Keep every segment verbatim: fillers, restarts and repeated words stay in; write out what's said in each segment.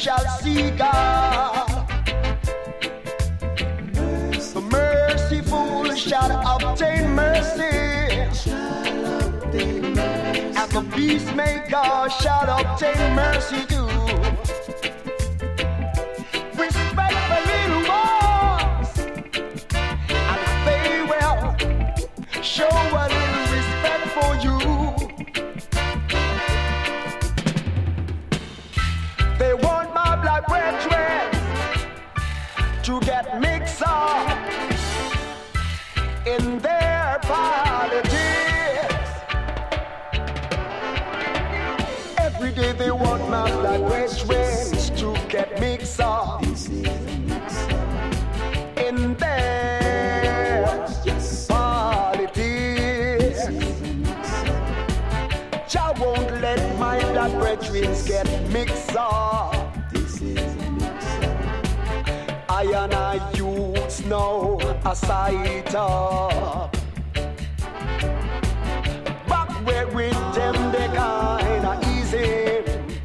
shall see God. The merciful shall obtain mercy, and the peacemaker shall obtain mercy too. Respect the little ones, and they will show a little respect for you. They want my black brethren to get mixed up in their politics. Every day they want my black brethren to get mixed up in their politics. Jah won't let my black brethren get mixed up. I and I youths know a sight up. Back where with them they kinda easy.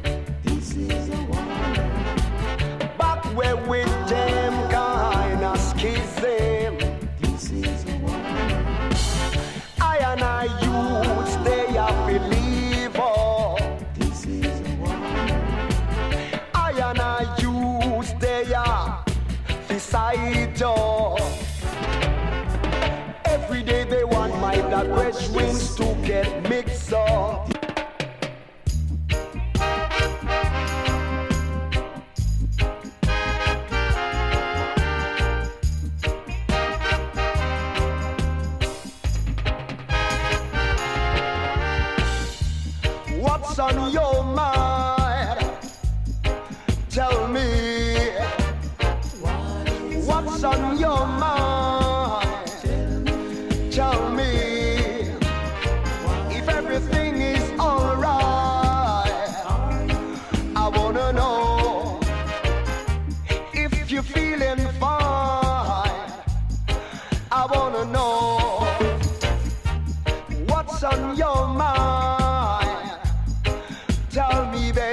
Back where with them kinda schism. I and I youths they are believer. I and I youths they are beside us. Every day they want my black brethren to get mixed up. What's on your mind? Tell me. What's on your mind? Tell me if everything is alright. I wanna know if you're feeling fine. I wanna know what's on your mind. Tell me, baby.